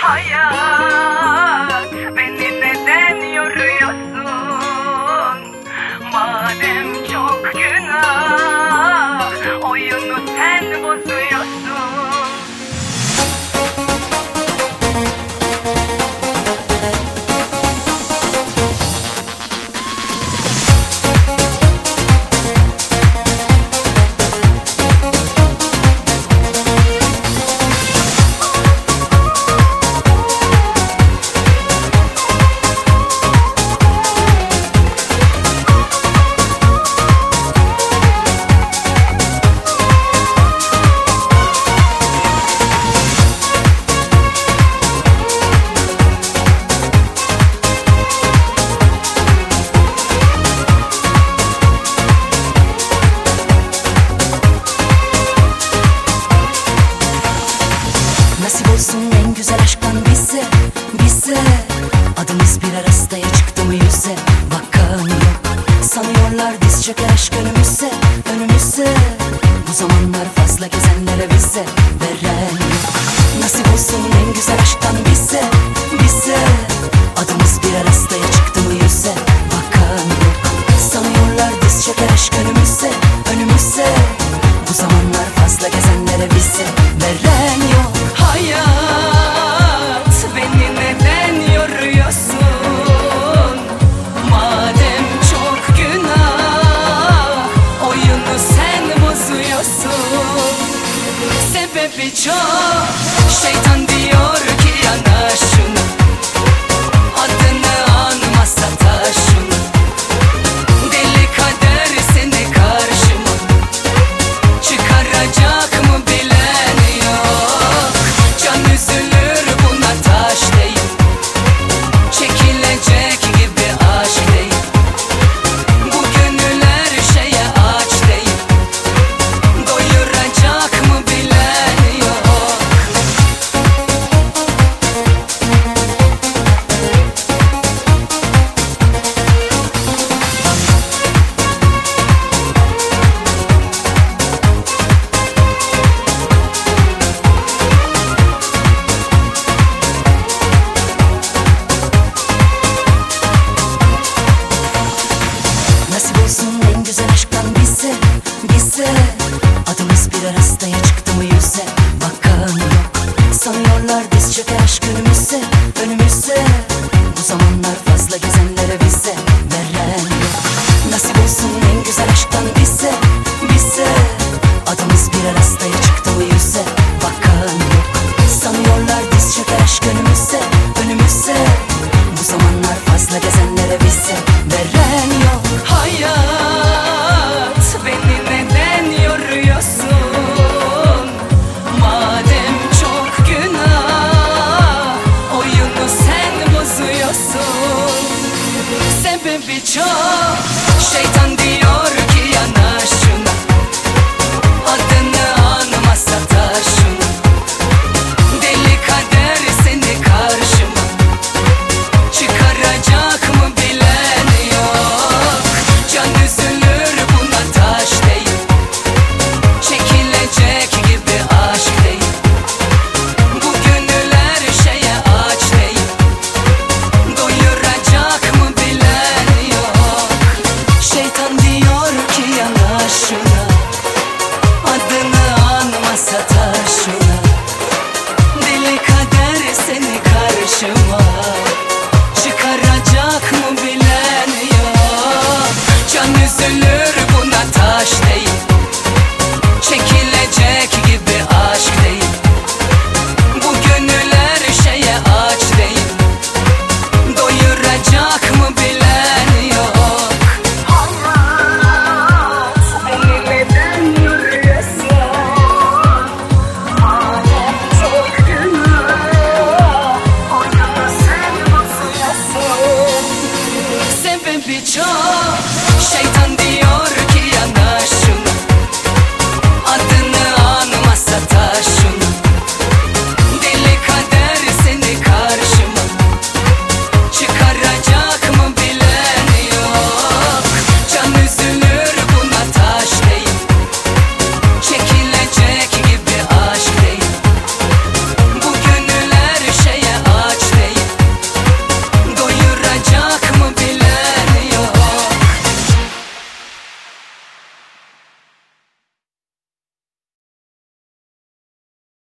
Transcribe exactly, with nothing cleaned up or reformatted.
Hayat, beni neden yoruyorsun? Madem çok günah, oyunu sen bozuyorsun. Nasip olsun en güzel aşktan bize, bize. Adımız bir arastaya çıktı mı yüze, bakan yok. Sanıyorlar diz çöker aşk önümüze, önümüze. Bu zamanlar fazla gezenlere bize veren yok. Nasip olsun en güzel aşktan bize, bize. Adımız bir arastaya çıktı mı yüze, bakan yok. Sanıyorlar diz çöker aşk önümüze, önümüze. Bu zamanlar fazla gezenlere bize veren yok. Hayat, beni neden yoruyorsun? Madem çok günah, oyunu sen bozuyorsun. Sebebi çok, şeytan diyor ki yanaş şunu. Adını anmasa taşını. Deli kader seni karşıma çıkaracak mı bilen yok. Can üzülür buna taş değil, çekilecek gibi aşk değil. Bu gönüller şeye aç değil, doyuracak mı bilen yok. Nasip olsun en güzel aşktan bize, bize. Adımız bir arastaya çıktı mı yüze, bakan yok. Sanıyorlar diz çöker aşk önümüze, önümüze. Bu zamanlar fazla gezenlere bize veren yok. Nasip olsun en güzel aşktan bize, bize. Adımız bir arastaya çıktı mı yüze, bakan yok. Sanıyorlar diz çöker aşk önümüze, önümüze. Bu zamanlar fazla gezenlere bize veren yok. Hayat, beni neden yoruyorsun? Madem çok günah, oyunu sen bozuyorsun. Sebebi çok, şeytan